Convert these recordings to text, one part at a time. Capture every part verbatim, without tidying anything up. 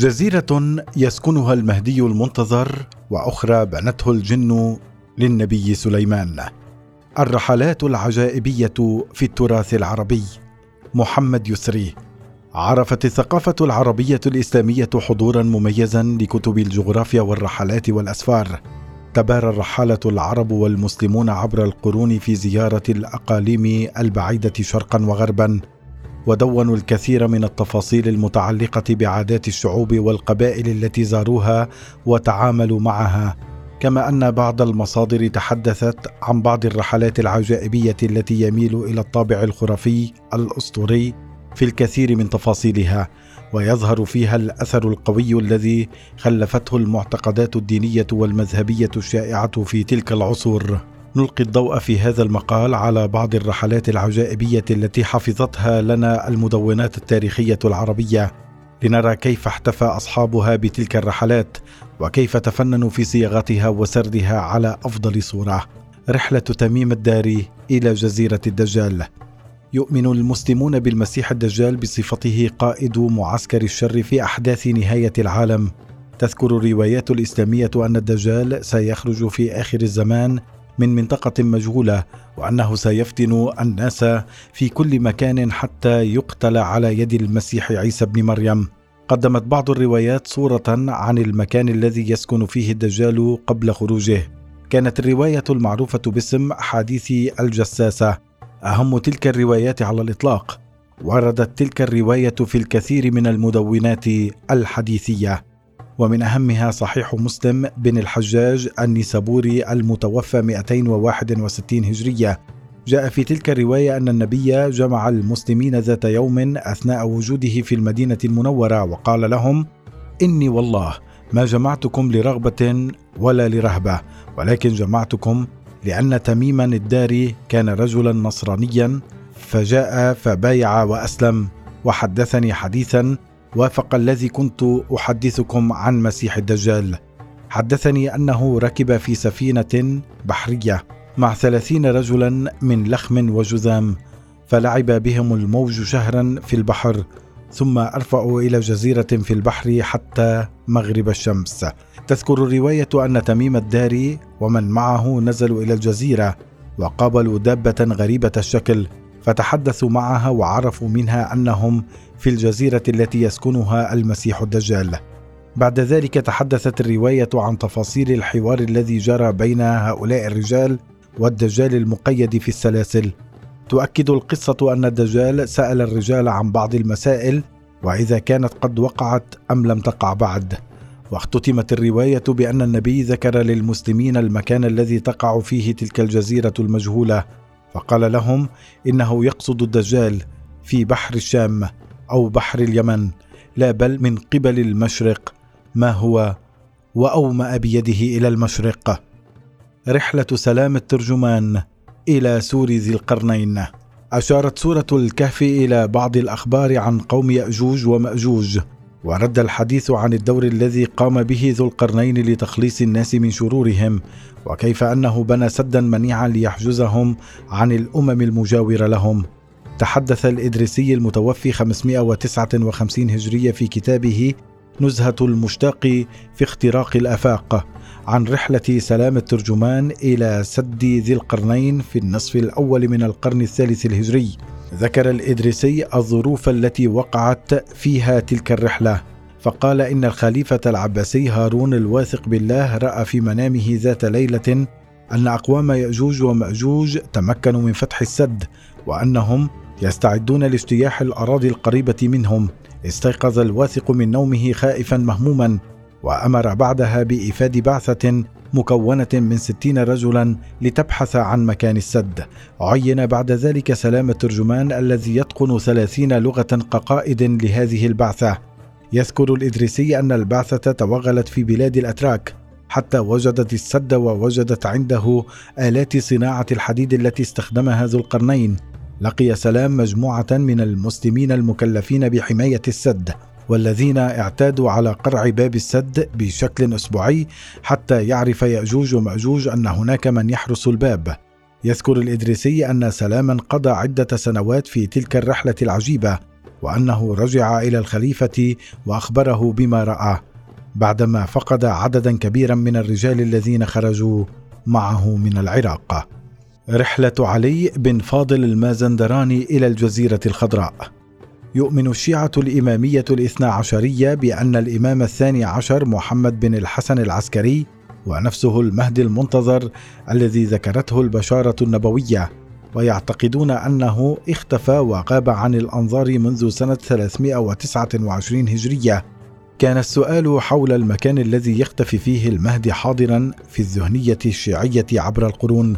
جزيرة يسكنها المهدي المنتظر، وأخرى بنته الجن للنبي سليمان. الرحلات العجائبية في التراث العربي. محمد يسري. عرفت الثقافة العربية الإسلامية حضورا مميزا لكتب الجغرافيا والرحلات والأسفار. تبارى الرحالة العرب والمسلمون عبر القرون في زيارة الأقاليم البعيدة شرقا وغربا، ودونوا الكثير من التفاصيل المتعلقة بعادات الشعوب والقبائل التي زاروها وتعاملوا معها، كما أن بعض المصادر تحدثت عن بعض الرحلات العجائبية التي يميل إلى الطابع الخرافي الأسطوري في الكثير من تفاصيلها، ويظهر فيها الأثر القوي الذي خلفته المعتقدات الدينية والمذهبية الشائعة في تلك العصور. نلقي الضوء في هذا المقال على بعض الرحلات العجائبية التي حفظتها لنا المدونات التاريخية العربية، لنرى كيف احتفى أصحابها بتلك الرحلات وكيف تفننوا في صياغتها وسردها على أفضل صورة. رحلة تميم الداري إلى جزيرة الدجال. يؤمن المسلمون بالمسيح الدجال بصفته قائد معسكر الشر في أحداث نهاية العالم. تذكر الروايات الإسلامية أن الدجال سيخرج في آخر الزمان من منطقة مجهولة، وأنه سيفتن الناس في كل مكان حتى يقتل على يد المسيح عيسى بن مريم. قدمت بعض الروايات صورة عن المكان الذي يسكن فيه الدجال قبل خروجه. كانت الرواية المعروفة باسم حديث الجساسة أهم تلك الروايات على الإطلاق. وردت تلك الرواية في الكثير من المدونات الحديثية، ومن أهمها صحيح مسلم بن الحجاج النيسابوري المتوفى مئتين وواحد وستين هجرية. جاء في تلك الرواية أن النبي جمع المسلمين ذات يوم أثناء وجوده في المدينة المنورة، وقال لهم: إني والله ما جمعتكم لرغبة ولا لرهبة، ولكن جمعتكم لأن تميما الداري كان رجلا نصرانيا فجاء فبايع وأسلم، وحدثني حديثا وافق الذي كنت أحدثكم عن مسيح الدجال. حدثني أنه ركب في سفينة بحرية مع ثلاثين رجلا من لخم وجذام، فلعب بهم الموج شهرا في البحر، ثم أرفعوا إلى جزيرة في البحر حتى مغرب الشمس. تذكر الرواية أن تميم الداري ومن معه نزلوا إلى الجزيرة وقابلوا دابة غريبة الشكل، فتحدثوا معها وعرفوا منها أنهم في الجزيرة التي يسكنها المسيح الدجال. بعد ذلك تحدثت الرواية عن تفاصيل الحوار الذي جرى بين هؤلاء الرجال والدجال المقيد في السلاسل. تؤكد القصة أن الدجال سأل الرجال عن بعض المسائل، وإذا كانت قد وقعت أم لم تقع بعد. واختتمت الرواية بأن النبي ذكر للمسلمين المكان الذي تقع فيه تلك الجزيرة المجهولة، فقال لهم إنه يقصد الدجال في بحر الشام أو بحر اليمن، لا بل من قبل المشرق، ما هو وأومأ بيده إلى المشرق. رحلة سلام الترجمان إلى سور ذي القرنين. أشارت سورة الكهف إلى بعض الأخبار عن قوم يأجوج ومأجوج، ورد الحديث عن الدور الذي قام به ذو القرنين لتخليص الناس من شرورهم، وكيف أنه بنى سدا منيعا ليحجزهم عن الأمم المجاورة لهم. تحدث الإدريسي المتوفي خمسمائة وتسعة وخمسين هجرية في كتابه نزهة المشتاق في اختراق الآفاق عن رحلة سلام الترجمان إلى سد ذي القرنين في النصف الأول من القرن الثالث الهجري. ذكر الإدريسي الظروف التي وقعت فيها تلك الرحلة، فقال إن الخليفة العباسي هارون الواثق بالله رأى في منامه ذات ليلة أن أقوام يأجوج ومأجوج تمكنوا من فتح السد، وأنهم يستعدون لاجتياح الأراضي القريبة منهم. استيقظ الواثق من نومه خائفا مهموما، وأمر بعدها بإيفاد بعثة مكونة من ستين رجلا لتبحث عن مكان السد. عين بعد ذلك سلام الترجمان الذي يتقن ثلاثين لغة كقائد لهذه البعثة. يذكر الإدريسي أن البعثة توغلت في بلاد الأتراك حتى وجدت السد، ووجدت عنده آلات صناعة الحديد التي استخدمها ذو القرنين. لقي سلام مجموعة من المسلمين المكلفين بحماية السد، والذين اعتادوا على قرع باب السد بشكل أسبوعي حتى يعرف يأجوج ومأجوج أن هناك من يحرس الباب. يذكر الإدريسي أن سلاما قضى عدة سنوات في تلك الرحلة العجيبة، وأنه رجع إلى الخليفة وأخبره بما رأى بعدما فقد عددا كبيرا من الرجال الذين خرجوا معه من العراق. رحلة علي بن فاضل المازندراني إلى الجزيرة الخضراء. يؤمن الشيعة الإمامية الاثنا عشرية بأن الإمام الثاني عشر محمد بن الحسن العسكري ونفسه المهدي المنتظر الذي ذكرته البشارة النبوية، ويعتقدون أنه اختفى وغاب عن الأنظار منذ سنة ثلاثمائة وتسعة وعشرين هجرية. كان السؤال حول المكان الذي يختفي فيه المهدي حاضرا في الذهنية الشيعية عبر القرون،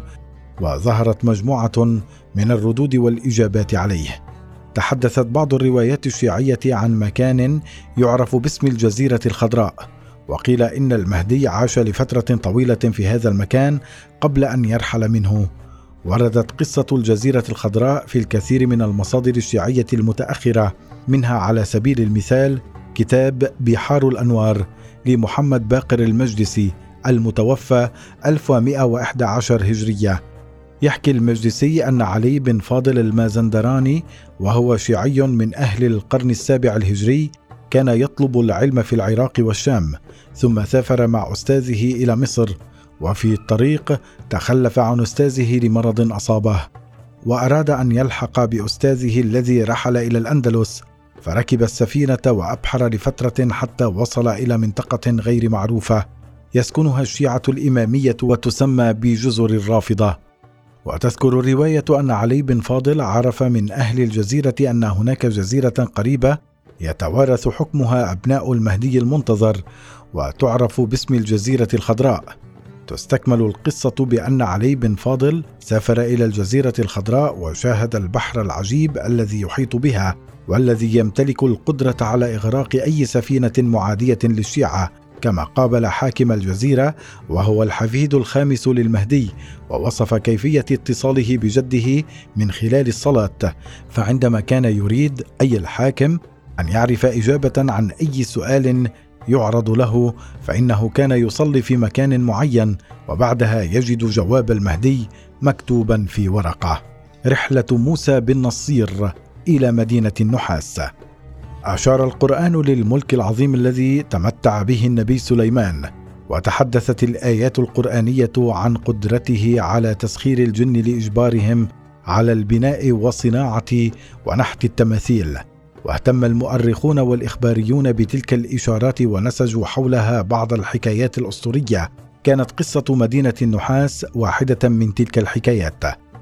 وظهرت مجموعة من الردود والإجابات عليه. تحدثت بعض الروايات الشيعية عن مكان يعرف باسم الجزيرة الخضراء، وقيل إن المهدي عاش لفترة طويلة في هذا المكان قبل أن يرحل منه. وردت قصة الجزيرة الخضراء في الكثير من المصادر الشيعية المتأخرة، منها على سبيل المثال كتاب بحار الأنوار لمحمد باقر المجلسي المتوفى ألف ومائة وإحدى عشر هجرية. يحكي المجلسي أن علي بن فاضل المازندراني، وهو شيعي من أهل القرن السابع الهجري، كان يطلب العلم في العراق والشام، ثم سافر مع أستاذه إلى مصر، وفي الطريق تخلف عن أستاذه لمرض أصابه، وأراد أن يلحق بأستاذه الذي رحل إلى الأندلس، فركب السفينة وأبحر لفترة حتى وصل إلى منطقة غير معروفة يسكنها الشيعة الإمامية وتسمى بجزر الرافضة. وتذكر الرواية أن علي بن فاضل عرف من أهل الجزيرة أن هناك جزيرة قريبة يتوارث حكمها أبناء المهدي المنتظر، وتعرف باسم الجزيرة الخضراء. تستكمل القصة بأن علي بن فاضل سافر إلى الجزيرة الخضراء وشاهد البحر العجيب الذي يحيط بها، والذي يمتلك القدرة على إغراق أي سفينة معادية للشيعة، كما قابل حاكم الجزيرة وهو الحفيد الخامس للمهدي، ووصف كيفية اتصاله بجده من خلال الصلاة. فعندما كان يريد أي الحاكم أن يعرف إجابة عن أي سؤال يعرض له، فإنه كان يصلي في مكان معين، وبعدها يجد جواب المهدي مكتوبا في ورقة. رحلة موسى بن نصير إلى مدينة النحاس. أشار القرآن للملك العظيم الذي تمتع به النبي سليمان، وتحدثت الآيات القرآنية عن قدرته على تسخير الجن لإجبارهم على البناء والصناعة ونحت التماثيل. واهتم المؤرخون والإخباريون بتلك الإشارات ونسجوا حولها بعض الحكايات الأسطورية. كانت قصة مدينة النحاس واحدة من تلك الحكايات.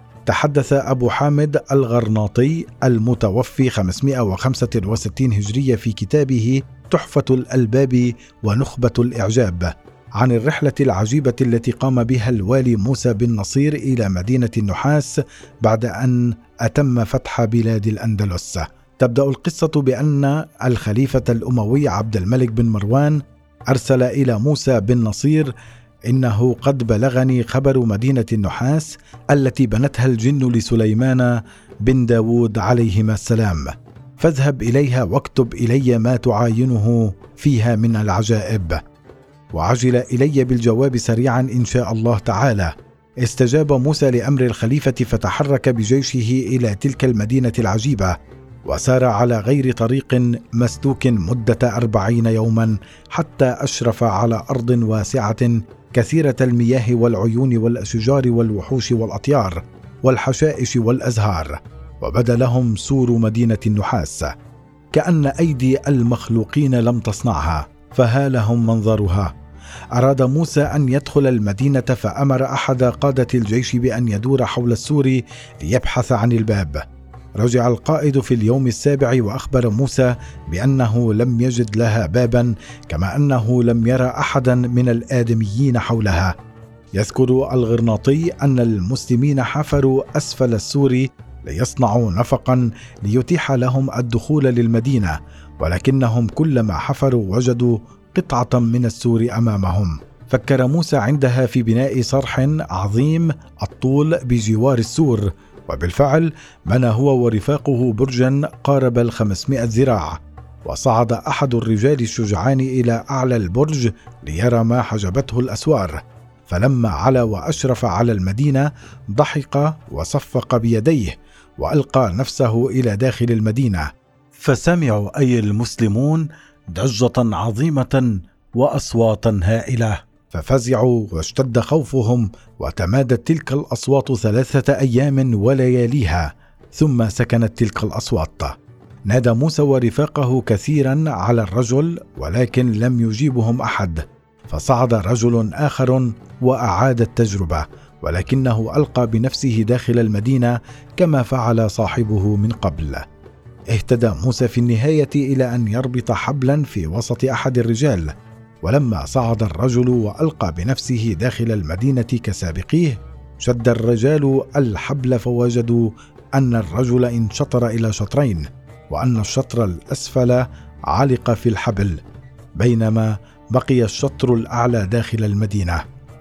تحدث أبو حامد الغرناطي المتوفي خمسمائة وخمسة وستين هجرية في كتابه تحفة الألباب ونخبة الإعجاب عن الرحلة العجيبة التي قام بها الوالي موسى بن نصير إلى مدينة النحاس بعد أن أتم فتح بلاد الأندلس. تبدأ القصة بأن الخليفة الأموي عبد الملك بن مروان أرسل إلى موسى بن نصير: إنه قد بلغني خبر مدينة النحاس التي بنتها الجن لسليمان بن داود عليهما السلام، فاذهب إليها واكتب إلي ما تعاينه فيها من العجائب، وعجل إلي بالجواب سريعا إن شاء الله تعالى. استجاب موسى لأمر الخليفة، فتحرك بجيشه إلى تلك المدينة العجيبة، وسار على غير طريق مسلوك مدة أربعين يوما حتى أشرف على أرض واسعة كثيرة المياه والعيون والأشجار والوحوش والأطيار والحشائش والأزهار، وبدا لهم سور مدينة النحاس كأن أيدي المخلوقين لم تصنعها، فها لهم منظرها. أراد موسى أن يدخل المدينة، فأمر أحد قادة الجيش بأن يدور حول السور ليبحث عن الباب. رجع القائد في اليوم السابع وأخبر موسى بأنه لم يجد لها بابا، كما أنه لم يرى أحدا من الآدميين حولها. يذكر الغرناطي أن المسلمين حفروا أسفل السور ليصنعوا نفقا ليتيح لهم الدخول للمدينة، ولكنهم كلما حفروا وجدوا قطعة من السور أمامهم. فكر موسى عندها في بناء صرح عظيم الطول بجوار السور، وبالفعل بنى هو ورفاقه برجا قارب الخمسمائة ذراع. وصعد أحد الرجال الشجعان إلى أعلى البرج ليرى ما حجبته الأسوار، فلما علا وأشرف على المدينة ضحك وصفق بيديه وألقى نفسه إلى داخل المدينة، فسمعوا أي المسلمون ضجة عظيمة وأصواتا هائلة، ففزعوا واشتد خوفهم، وتمادت تلك الأصوات ثلاثة أيام ولياليها، ثم سكنت تلك الأصوات. نادى موسى ورفاقه كثيرا على الرجل، ولكن لم يجيبهم أحد، فصعد رجل آخر وأعاد التجربة، ولكنه ألقى بنفسه داخل المدينة كما فعل صاحبه من قبل. اهتدى موسى في النهاية إلى أن يربط حبلا في وسط أحد الرجال، ولما صعد الرجل وألقى بنفسه داخل المدينة كسابقيه، شد الرجال الحبل فوجدوا أن الرجل انشطر إلى شطرين، وأن الشطر الأسفل علق في الحبل، بينما بقي الشطر الأعلى داخل المدينة.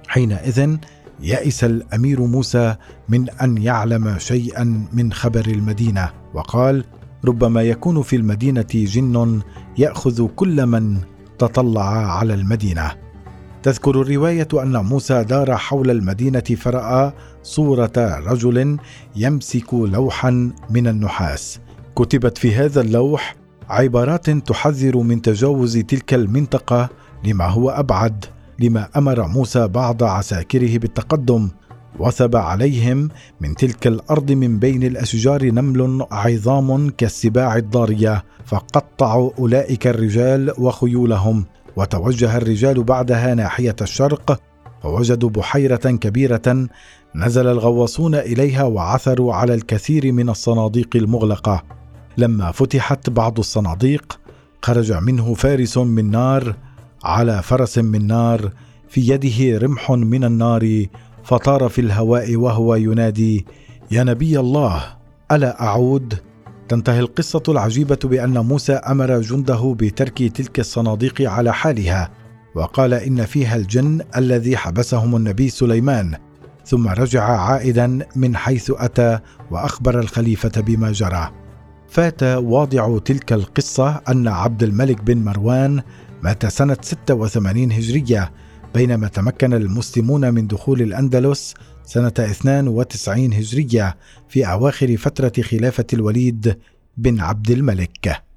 حينئذ يئس الأمير موسى من أن يعلم شيئا من خبر المدينة، وقال: ربما يكون في المدينة جن يأخذ كل من تطلع على المدينة. تذكر الرواية أن موسى دار حول المدينة فرأى صورة رجل يمسك لوحا من النحاس، كتبت في هذا اللوح عبارات تحذر من تجاوز تلك المنطقة لما هو أبعد، لما أمر موسى بعض عساكره بالتقدم، وثب عليهم من تلك الأرض من بين الأشجار نمل عظام كالسباع الضارية، فقطعوا أولئك الرجال وخيولهم، وتوجه الرجال بعدها ناحية الشرق، فوجدوا بحيرة كبيرة نزل الغواصون إليها وعثروا على الكثير من الصناديق المغلقة. لما فتحت بعض الصناديق خرج منه فارس من نار على فرس من نار، في يده رمح من النار، فطار في الهواء وهو ينادي: يا نبي الله، ألا أعود؟ تنتهي القصة العجيبة بأن موسى أمر جنده بترك تلك الصناديق على حالها، وقال إن فيها الجن الذي حبسهم النبي سليمان، ثم رجع عائدا من حيث أتى وأخبر الخليفة بما جرى. فات واضع تلك القصة أن عبد الملك بن مروان مات سنة ستة وثمانين هجرية، بينما تمكن المسلمون من دخول الأندلس سنة اثنين وتسعين هجرية في أواخر فترة خلافة الوليد بن عبد الملك.